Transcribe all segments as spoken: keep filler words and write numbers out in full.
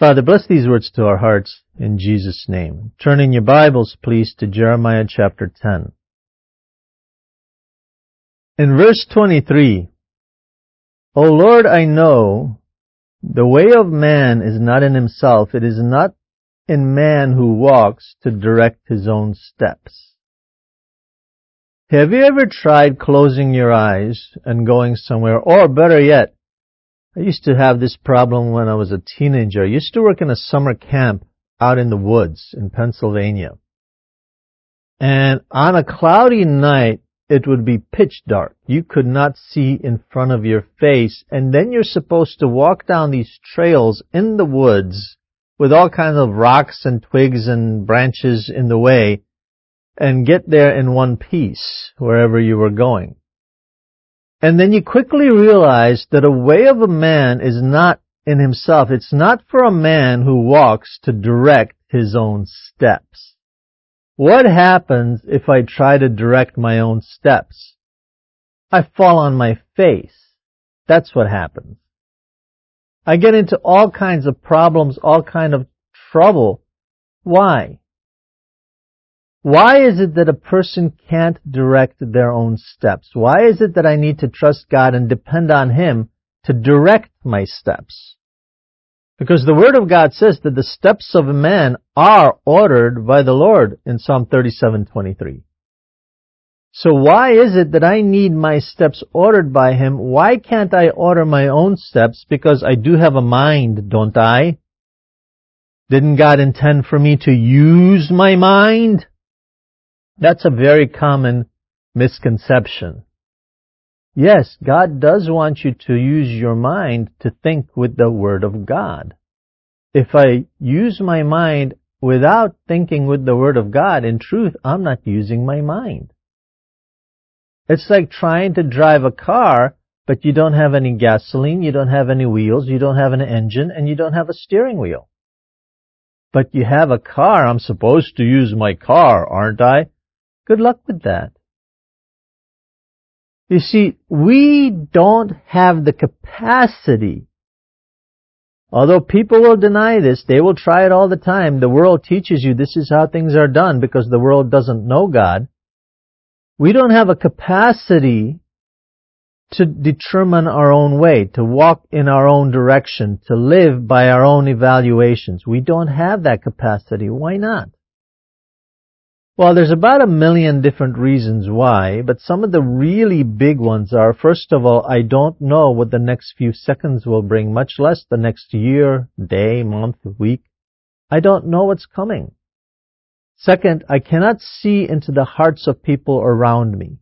Father, bless these words to our hearts in Jesus' name. Turn in your Bibles, please, to Jeremiah chapter ten. In verse twenty-three, O Lord, I know the way of man is not in himself. It is not in man who walks to direct his own steps. Have you ever tried closing your eyes and going somewhere? Or better yet, I used to have this problem when I was a teenager. I used to work in a summer camp out in the woods in Pennsylvania. And on a cloudy night, it would be pitch dark. You could not see in front of your face. And then you're supposed to walk down these trails in the woods with all kinds of rocks and twigs and branches in the way and get there in one piece wherever you were going. And then you quickly realize that a way of a man is not in himself. It's not for a man who walks to direct his own steps. What happens if I try to direct my own steps? I fall on my face. That's what happens. I get into all kinds of problems, all kinds of trouble. Why? Why is it that a person can't direct their own steps? Why is it that I need to trust God and depend on Him to direct my steps? Because the Word of God says that the steps of a man are ordered by the Lord in Psalm thirty-seven twenty-three. So why is it that I need my steps ordered by Him? Why can't I order my own steps? Because I do have a mind, don't I? Didn't God intend for me to use my mind? That's a very common misconception. Yes, God does want you to use your mind to think with the Word of God. If I use my mind without thinking with the Word of God, in truth, I'm not using my mind. It's like trying to drive a car, but you don't have any gasoline, you don't have any wheels, you don't have an engine, and you don't have a steering wheel. But you have a car. I'm supposed to use my car, aren't I? Good luck with that. You see, we don't have the capacity. Although people will deny this, they will try it all the time. The world teaches you this is how things are done because the world doesn't know God. We don't have a capacity to determine our own way, to walk in our own direction, to live by our own evaluations. We don't have that capacity. Why not? Well, there's about a million different reasons why, but some of the really big ones are, first of all, I don't know what the next few seconds will bring, much less the next year, day, month, week. I don't know what's coming. Second, I cannot see into the hearts of people around me.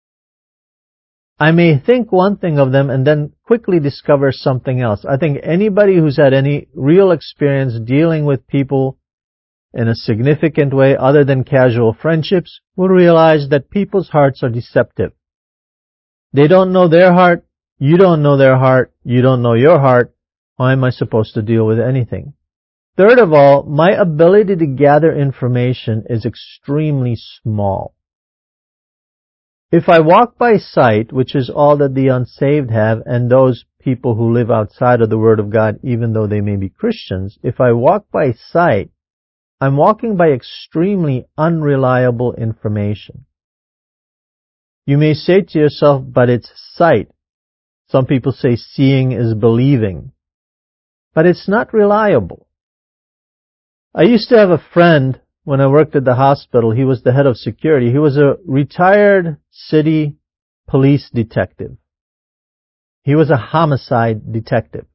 I may think one thing of them and then quickly discover something else. I think anybody who's had any real experience dealing with people in a significant way other than casual friendships will realize that people's hearts are deceptive. They don't know their heart. You don't know their heart. You don't know your heart. Why am I supposed to deal with anything? Third of all, my ability to gather information is extremely small. If I walk by sight, which is all that the unsaved have, and those people who live outside of the Word of God, even though they may be Christians, if I walk by sight, I'm walking by extremely unreliable information. You may say to yourself, but it's sight. Some people say seeing is believing. But it's not reliable. I used to have a friend when I worked at the hospital. He was the head of security. He was a retired city police detective. He was a homicide detective.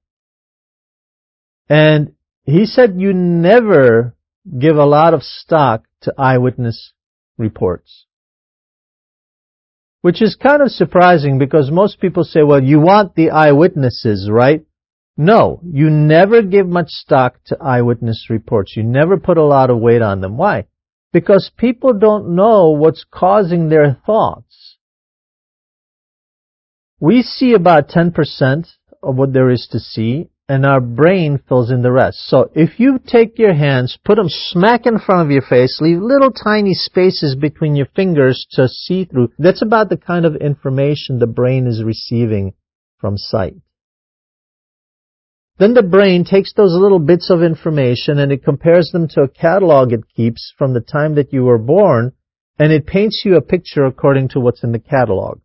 And he said you never give a lot of stock to eyewitness reports. Which is kind of surprising because most people say, well, you want the eyewitnesses, right? No, you never give much stock to eyewitness reports. You never put a lot of weight on them. Why? Because people don't know what's causing their thoughts. We see about ten percent of what there is to see, and our brain fills in the rest. So if you take your hands, put them smack in front of your face, leave little tiny spaces between your fingers to see through, that's about the kind of information the brain is receiving from sight. Then the brain takes those little bits of information and it compares them to a catalog it keeps from the time that you were born, and it paints you a picture according to what's in the catalog.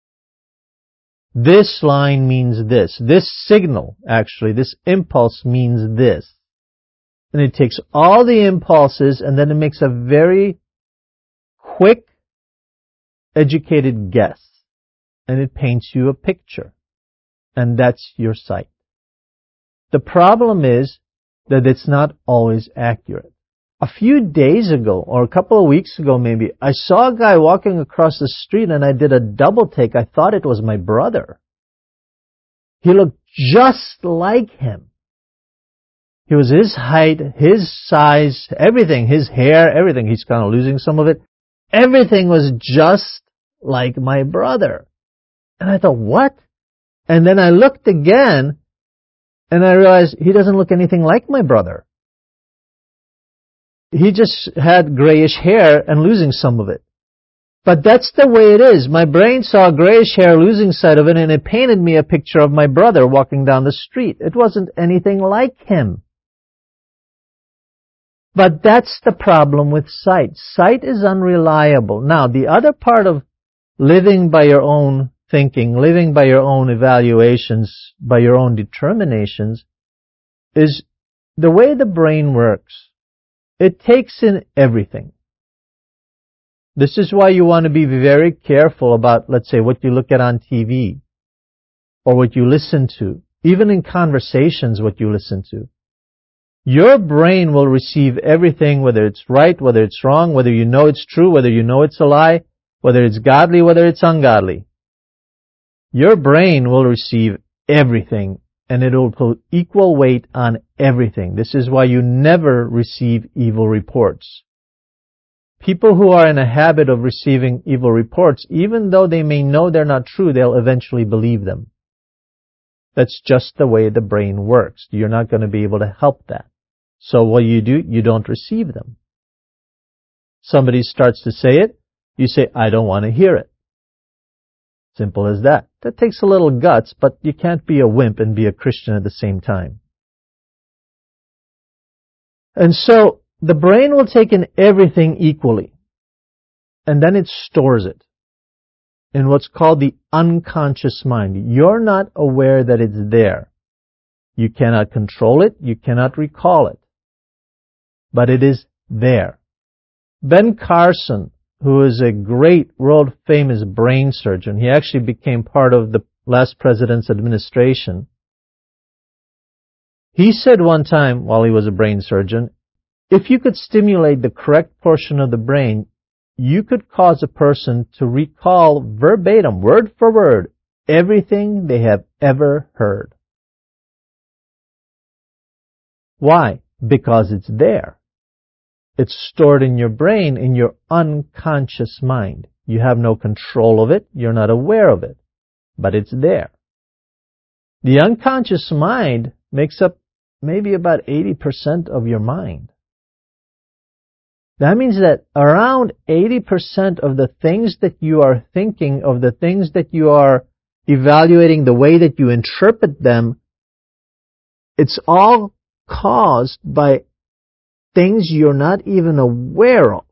This line means this. This signal, actually, this impulse means this. And it takes all the impulses and then it makes a very quick, educated guess. And it paints you a picture. And that's your sight. The problem is that it's not always accurate. A few days ago, or a couple of weeks ago maybe, I saw a guy walking across the street and I did a double take. I thought it was my brother. He looked just like him. He was his height, his size, everything, his hair, everything. He's kind of losing some of it. Everything was just like my brother. And I thought, what? And then I looked again, and I realized he doesn't look anything like my brother. He just had grayish hair and losing some of it. But that's the way it is. My brain saw grayish hair, losing sight of it, and it painted me a picture of my brother walking down the street. It wasn't anything like him. But that's the problem with sight. Sight is unreliable. Now, the other part of living by your own thinking, living by your own evaluations, by your own determinations, is the way the brain works. It takes in everything. This is why you want to be very careful about, let's say, what you look at on T V or what you listen to, even in conversations, what you listen to. Your brain will receive everything, whether it's right, whether it's wrong, whether you know it's true, whether you know it's a lie, whether it's godly, whether it's ungodly. Your brain will receive everything, and it will put equal weight on everything. This is why you never receive evil reports. People who are in a habit of receiving evil reports, even though they may know they're not true, they'll eventually believe them. That's just the way the brain works. You're not going to be able to help that. So what you do, you don't receive them. Somebody starts to say it, you say, I don't want to hear it. Simple as that. That takes a little guts, but you can't be a wimp and be a Christian at the same time. And so the brain will take in everything equally, and then it stores it in what's called the unconscious mind. You're not aware that it's there. You cannot control it. You cannot recall it. But it is there. Ben Carson, who is a great world-famous brain surgeon, he actually became part of the last president's administration. He said one time, while he was a brain surgeon, if you could stimulate the correct portion of the brain, you could cause a person to recall verbatim, word for word, everything they have ever heard. Why? Because it's there. It's stored in your brain, in your unconscious mind. You have no control of it. You're not aware of it. But it's there. The unconscious mind makes up maybe about eighty percent of your mind. That means that around eighty percent of the things that you are thinking, of the things that you are evaluating, the way that you interpret them, it's all caused by things you're not even aware of.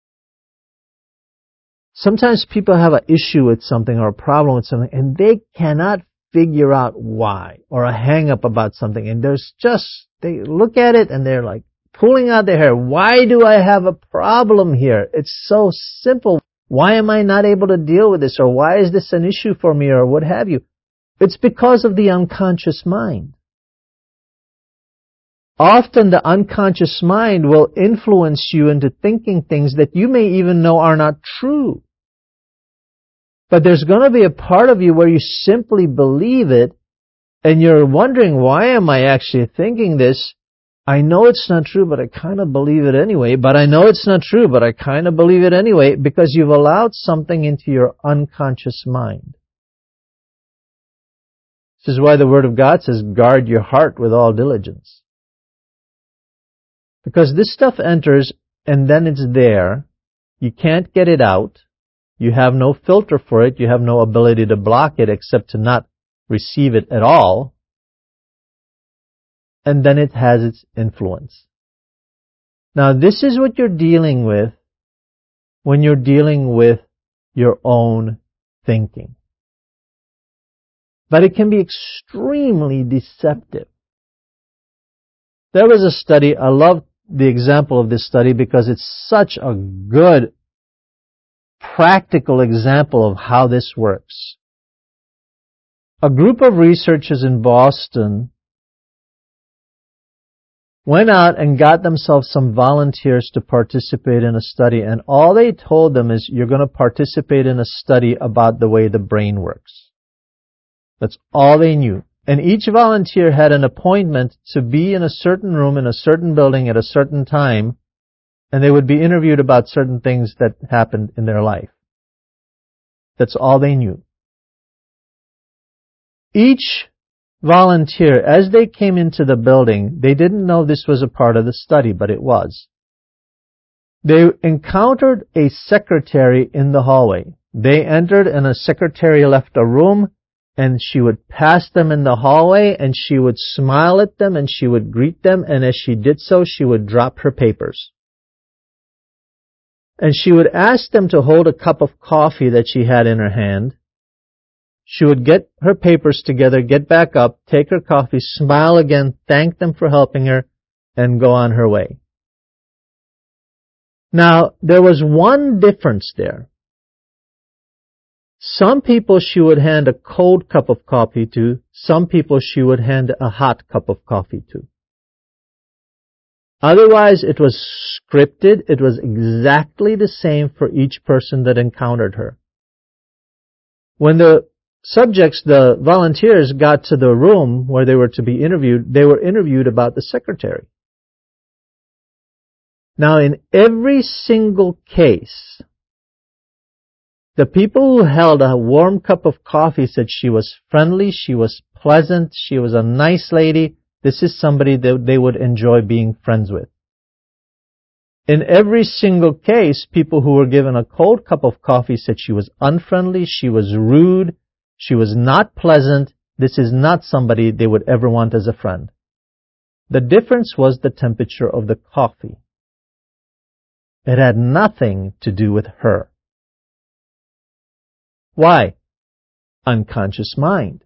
Sometimes people have an issue with something or a problem with something, and they cannot figure out why, or a hang-up about something, and there's just, they look at it and they're like pulling out their hair. Why do I have a problem here? It's so simple. Why am I not able to deal with this? Or why is this an issue for me? Or what have you? It's because of the unconscious mind. Often the unconscious mind will influence you into thinking things that you may even know are not true. But there's going to be a part of you where you simply believe it, and you're wondering, why am I actually thinking this? I know it's not true, but I kind of believe it anyway. But I know it's not true, but I kind of believe it anyway, because you've allowed something into your unconscious mind. This is why the Word of God says, guard your heart with all diligence. Because this stuff enters, and then it's there. You can't get it out. You have no filter for it. You have no ability to block it except to not receive it at all. and then it has its influence. Now, this is what you're dealing with when you're dealing with your own thinking. But it can be extremely deceptive. There was a study, I love the example of this study because it's such a good, practical example of how this works. A group of researchers in Boston went out and got themselves some volunteers to participate in a study, and all they told them is, you're going to participate in a study about the way the brain works. That's all they knew. And each volunteer had an appointment to be in a certain room in a certain building at a certain time, and they would be interviewed about certain things that happened in their life. That's all they knew. Each volunteer, as they came into the building, they didn't know this was a part of the study, but it was. They encountered a secretary in the hallway. They entered and a secretary left a room, and she would pass them in the hallway, and she would smile at them, and she would greet them, and as she did so, she would drop her papers. And she would ask them to hold a cup of coffee that she had in her hand. She would get her papers together, get back up, take her coffee, smile again, thank them for helping her, and go on her way. Now, there was one difference there. Some people she would hand a cold cup of coffee to, some people she would hand a hot cup of coffee to. Otherwise, it was scripted. It was exactly the same for each person that encountered her. When the subjects, the volunteers, got to the room where they were to be interviewed, they were interviewed about the secretary. Now, in every single case, the people who held a warm cup of coffee said she was friendly, she was pleasant, she was a nice lady. This is somebody that they would enjoy being friends with. In every single case, people who were given a cold cup of coffee said she was unfriendly, she was rude, she was not pleasant. This is not somebody they would ever want as a friend. The difference was the temperature of the coffee. It had nothing to do with her. Why? Unconscious mind.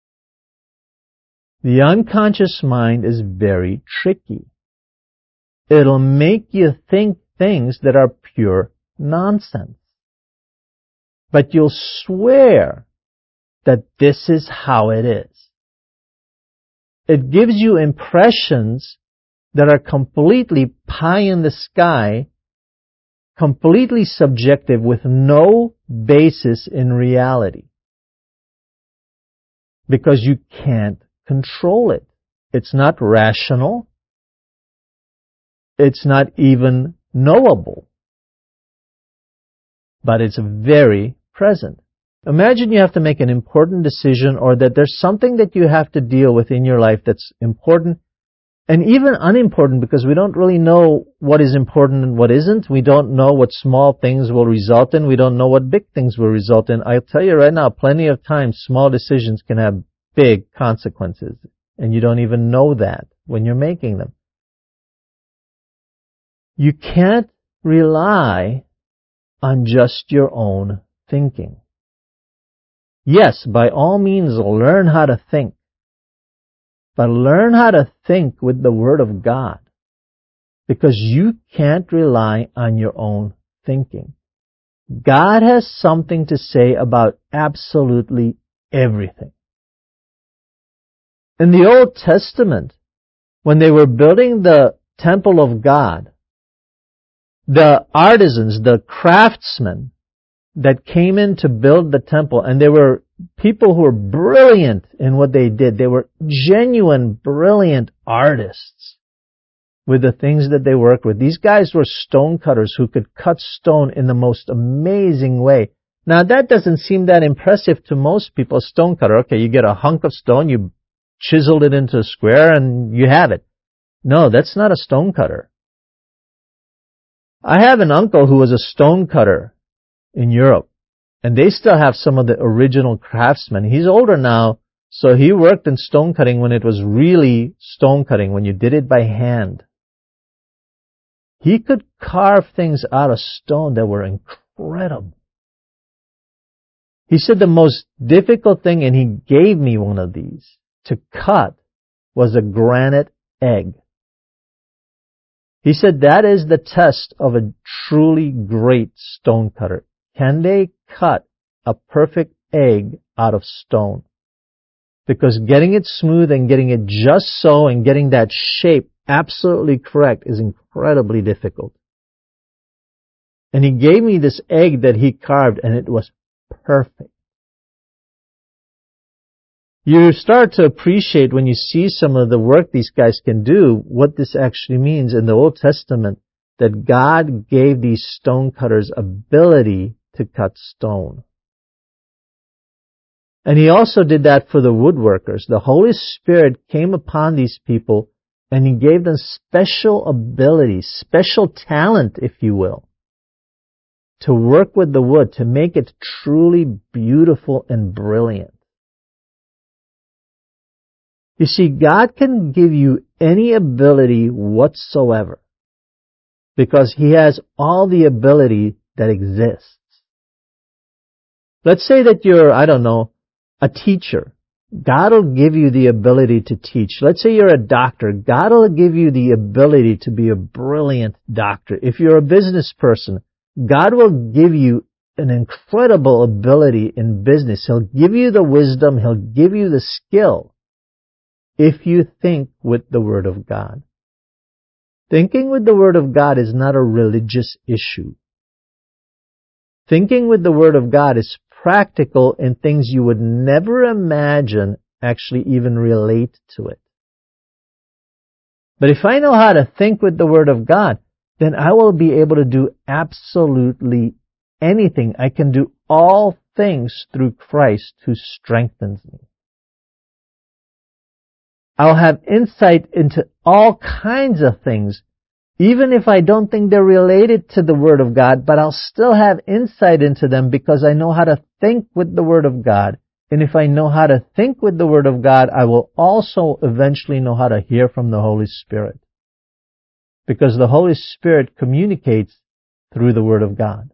The unconscious mind is very tricky. It'll make you think things that are pure nonsense. But you'll swear that this is how it is. It gives you impressions that are completely pie in the sky, completely subjective with no basis in reality. Because you can't control it. It's not rational. It's not even knowable. But it's very present. Imagine you have to make an important decision, or that there's something that you have to deal with in your life that's important and even unimportant, because we don't really know what is important and what isn't. We don't know what small things will result in. We don't know what big things will result in. I'll tell you right now, plenty of times small decisions can have big consequences, and you don't even know that when you're making them. You can't rely on just your own thinking. Yes, by all means, learn how to think. But learn how to think with the Word of God. Because you can't rely on your own thinking. God has something to say about absolutely everything. In the Old Testament, when they were building the temple of God, the artisans, the craftsmen that came in to build the temple, and they were people who were brilliant in what they did. They were genuine, brilliant artists with the things that they worked with. These guys were stone cutters who could cut stone in the most amazing way. Now, that doesn't seem that impressive to most people. A stone cutter, okay, you get a hunk of stone, you chiseled it into a square, and you have it. No, that's not a stone cutter. I have an uncle who was a stone cutter in Europe, and they still have some of the original craftsmen. He's older now, So he worked in stone cutting when it was really stone cutting, when you did it by hand. He could carve things out of stone that were incredible. He said the most difficult thing, and he gave me one of these, to cut was a granite egg. He said that is the test of a truly great stone cutter. Can they cut a perfect egg out of stone? Because getting it smooth and getting it just so and getting that shape absolutely correct is incredibly difficult. And he gave me this egg that he carved, and it was perfect. You start to appreciate when you see some of the work these guys can do, what this actually means in the Old Testament, that God gave these stone cutters ability to cut stone. And he also did that for the woodworkers. The Holy Spirit came upon these people, and he gave them special ability, special talent, if you will, to work with the wood, to make it truly beautiful and brilliant. You see, God can give you any ability whatsoever because he has all the ability that exists. Let's say that you're, I don't know, a teacher. God will give you the ability to teach. Let's say you're a doctor. God will give you the ability to be a brilliant doctor. If you're a business person, God will give you an incredible ability in business. He'll give you the wisdom. He'll give you the skill if you think with the Word of God. Thinking with the Word of God is not a religious issue. Thinking with the Word of God is practical in things you would never imagine actually even relate to it. But if I know how to think with the Word of God, then I will be able to do absolutely anything. I can do all things through Christ who strengthens me. I'll have insight into all kinds of things, even if I don't think they're related to the Word of God, but I'll still have insight into them because I know how to think with the Word of God. And if I know how to think with the Word of God, I will also eventually know how to hear from the Holy Spirit. Because the Holy Spirit communicates through the Word of God.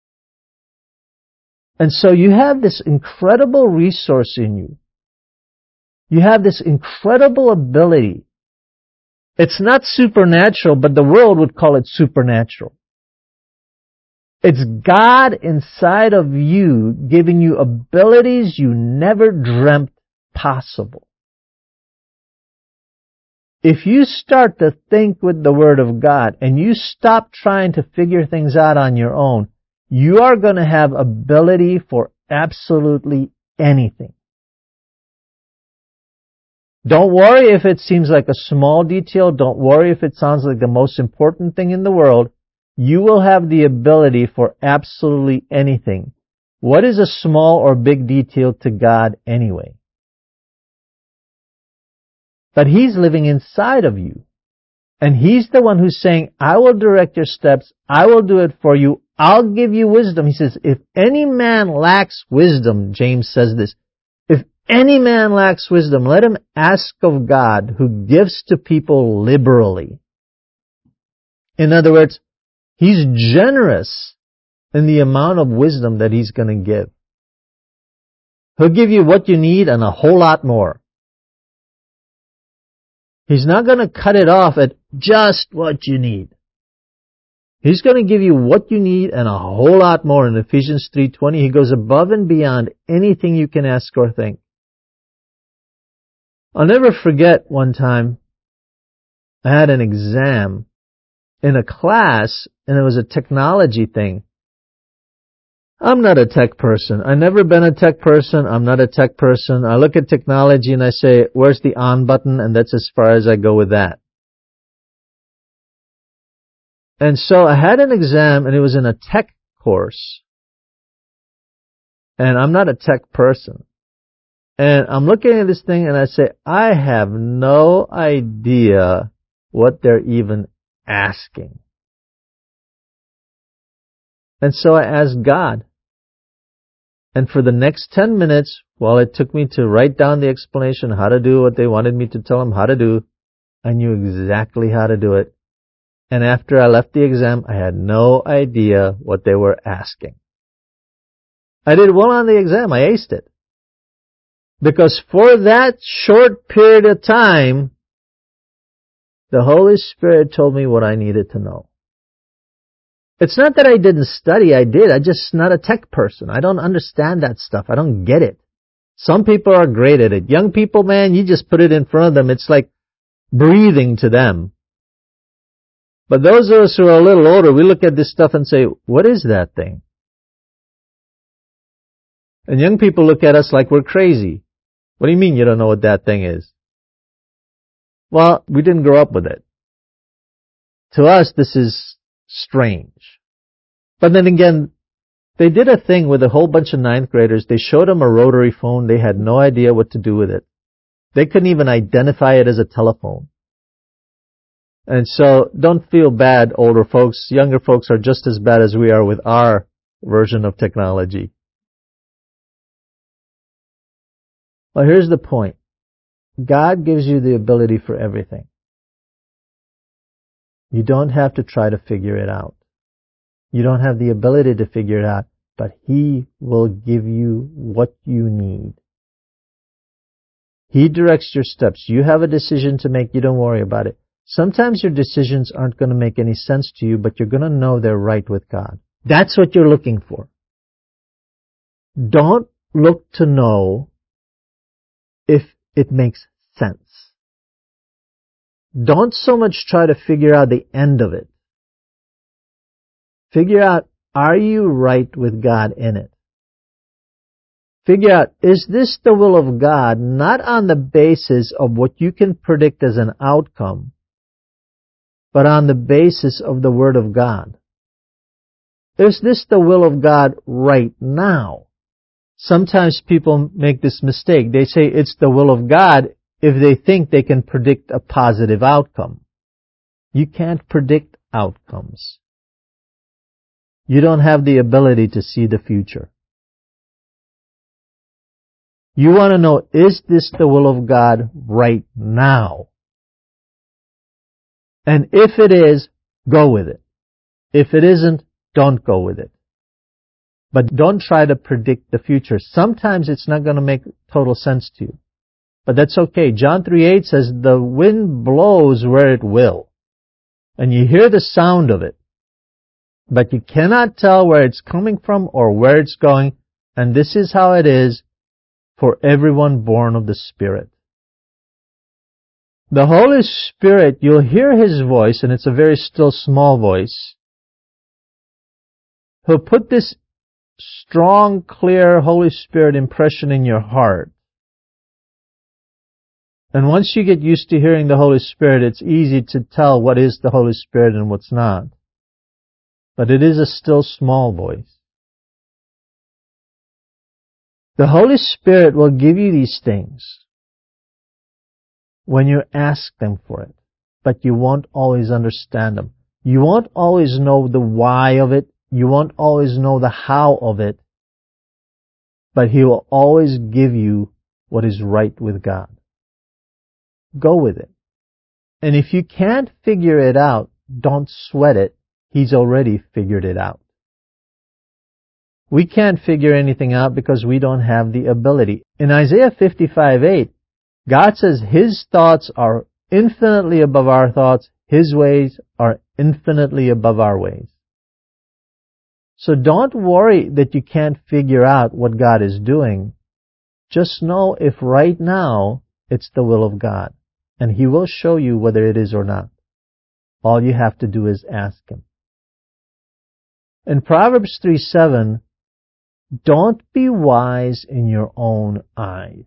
And so you have this incredible resource in you. You have this incredible ability. It's not supernatural, but the world would call it supernatural. It's God inside of you giving you abilities you never dreamt possible. If you start to think with the Word of God and you stop trying to figure things out on your own, you are going to have ability for absolutely anything. Don't worry if it seems like a small detail. Don't worry if it sounds like the most important thing in the world. You will have the ability for absolutely anything. What is a small or big detail to God anyway? But He's living inside of you. And He's the one who's saying, I will direct your steps. I will do it for you. I'll give you wisdom. He says, if any man lacks wisdom, James says this, if any man lacks wisdom, let him ask of God, who gives to people liberally. In other words, He's generous in the amount of wisdom that He's going to give. He'll give you what you need and a whole lot more. He's not going to cut it off at just what you need. He's going to give you what you need and a whole lot more. In Ephesians three twenty, He goes above and beyond anything you can ask or think. I'll never forget one time I had an exam in a class, and it was a technology thing. I'm not a tech person. I've never been a tech person. I'm not a tech person. I look at technology and I say, where's the on button? And that's as far as I go with that. And so I had an exam, and it was in a tech course. And I'm not a tech person. And I'm looking at this thing and I say, I have no idea what they're even asking. And so I asked God. And for the next ten minutes, Well, it took me to write down the explanation, how to do what they wanted me to tell them how to do. I knew exactly how to do it. And after I left the exam, I had no idea what they were asking. I did well on the exam. I aced it. Because for that short period of time, the Holy Spirit told me what I needed to know. It's not that I didn't study. I did. I'm just not a tech person. I don't understand that stuff. I don't get it. Some people are great at it. Young people, man, you just put it in front of them. It's like breathing to them. But those of us who are a little older, we look at this stuff and say, what is that thing? And young people look at us like we're crazy. What do you mean you don't know what that thing is? Well, we didn't grow up with it. To us, this is strange. But then again, they did a thing with a whole bunch of ninth graders. They showed them a rotary phone. They had no idea what to do with it. They couldn't even identify it as a telephone. And so, don't feel bad, older folks. Younger folks are just as bad as we are with our version of technology. Well, here's the point. God gives you the ability for everything. You don't have to try to figure it out. You don't have the ability to figure it out, but He will give you what you need. He directs your steps. You have a decision to make. You don't worry about it. Sometimes your decisions aren't going to make any sense to you, but you're going to know they're right with God. That's what you're looking for. Don't look to know if it makes sense. Don't so much try to figure out the end of it. Figure out, are you right with God in it? Figure out, is this the will of God, not on the basis of what you can predict as an outcome, but on the basis of the Word of God? Is this the will of God right now? Sometimes people make this mistake. They say it's the will of God if they think they can predict a positive outcome. You can't predict outcomes. You don't have the ability to see the future. You want to know, is this the will of God right now? And if it is, go with it. If it isn't, don't go with it. But don't try to predict the future. Sometimes it's not going to make total sense to you. But that's okay. John three eight says, the wind blows where it will. And you hear the sound of it. But you cannot tell where it's coming from or where it's going. And this is how it is for everyone born of the Spirit. The Holy Spirit, you'll hear His voice, and it's a very still, small voice. He'll put this strong, clear Holy Spirit impression in your heart. And once you get used to hearing the Holy Spirit, it's easy to tell what is the Holy Spirit and what's not. But it is a still, small voice. The Holy Spirit will give you these things when you ask them for it, but you won't always understand them. You won't always know the why of it. You won't always know the how of it, but He will always give you what is right with God. Go with it. And if you can't figure it out, don't sweat it. He's already figured it out. We can't figure anything out because we don't have the ability. In Isaiah fifty-five eight, God says His thoughts are infinitely above our thoughts. His ways are infinitely above our ways. So don't worry that you can't figure out what God is doing. Just know if right now it's the will of God. And He will show you whether it is or not. All you have to do is ask Him. In Proverbs three seven, don't be wise in your own eyes.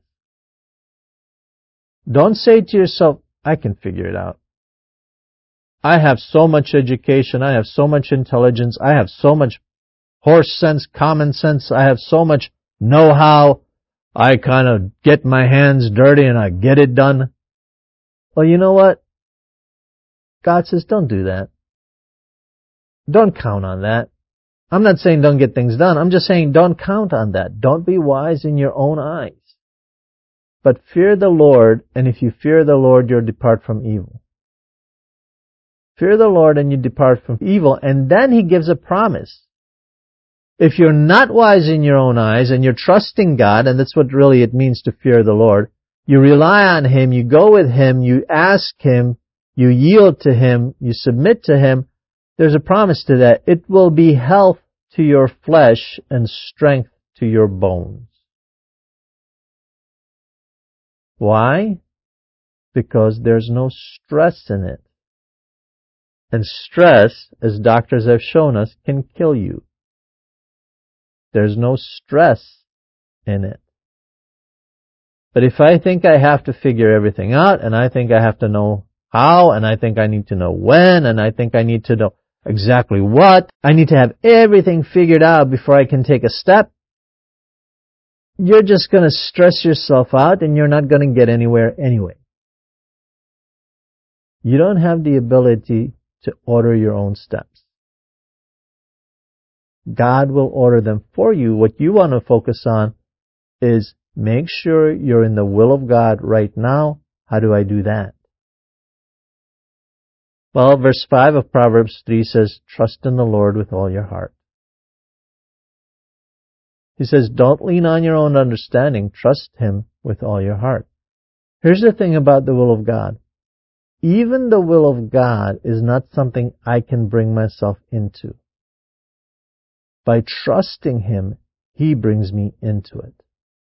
Don't say to yourself, I can figure it out. I have so much education. I have so much intelligence. I have so much horse sense, common sense. I have so much know-how. I kind of get my hands dirty and I get it done. Well, you know what? God says, don't do that. Don't count on that. I'm not saying don't get things done. I'm just saying don't count on that. Don't be wise in your own eyes. but fear the Lord, and if you fear the Lord, you'll depart from evil. Fear the Lord and you depart from evil. And then He gives a promise. If you're not wise in your own eyes and you're trusting God, and that's what really it means to fear the Lord, you rely on Him, you go with Him, you ask Him, you yield to Him, you submit to Him, there's a promise to that. It will be health to your flesh and strength to your bones. Why? Because there's no stress in it. And stress, as doctors have shown us, can kill you. There's no stress in it. But if I think I have to figure everything out, and I think I have to know how, and I think I need to know when, and I think I need to know exactly what, I need to have everything figured out before I can take a step, you're just going to stress yourself out and you're not going to get anywhere anyway. You don't have the ability to order your own steps. God will order them for you. What you want to focus on is make sure you're in the will of God right now. How do I do that? Well, verse five of Proverbs three says, trust in the Lord with all your heart. He says, don't lean on your own understanding. Trust Him with all your heart. Here's the thing about the will of God. Even the will of God is not something I can bring myself into. By trusting Him, He brings me into it.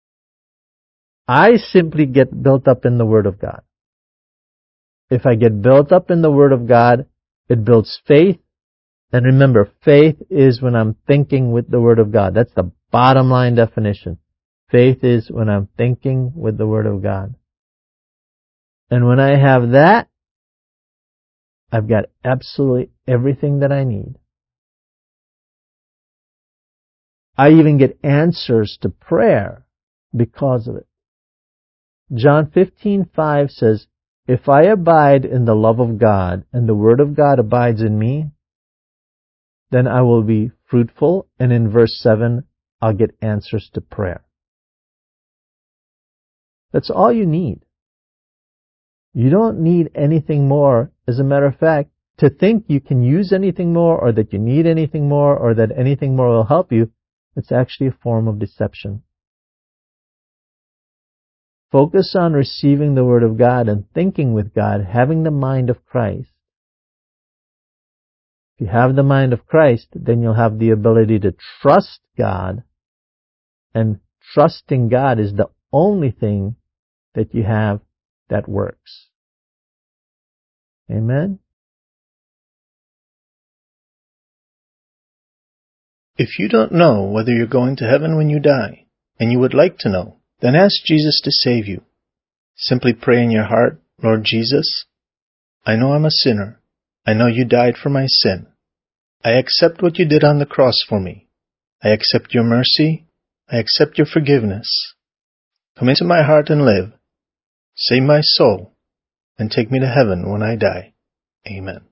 I simply get built up in the Word of God. If I get built up in the Word of God, it builds faith. And remember, faith is when I'm thinking with the Word of God. That's the bottom line definition. Faith is when I'm thinking with the Word of God. And when I have that, I've got absolutely everything that I need. I even get answers to prayer because of it. John fifteen five says, if I abide in the love of God and the Word of God abides in me, then I will be fruitful. And in verse seven, I'll get answers to prayer. That's all you need. You don't need anything more. As a matter of fact, to think you can use anything more or that you need anything more or that anything more will help you, it's actually a form of deception. Focus on receiving the Word of God and thinking with God, having the mind of Christ. If you have the mind of Christ, then you'll have the ability to trust God, and trusting God is the only thing that you have that works. Amen? If you don't know whether you're going to heaven when you die, and you would like to know, then ask Jesus to save you. Simply pray in your heart, Lord Jesus, I know I'm a sinner. I know you died for my sin. I accept what you did on the cross for me. I accept your mercy. I accept your forgiveness. Come into my heart and live. Save my soul, and take me to heaven when I die. Amen.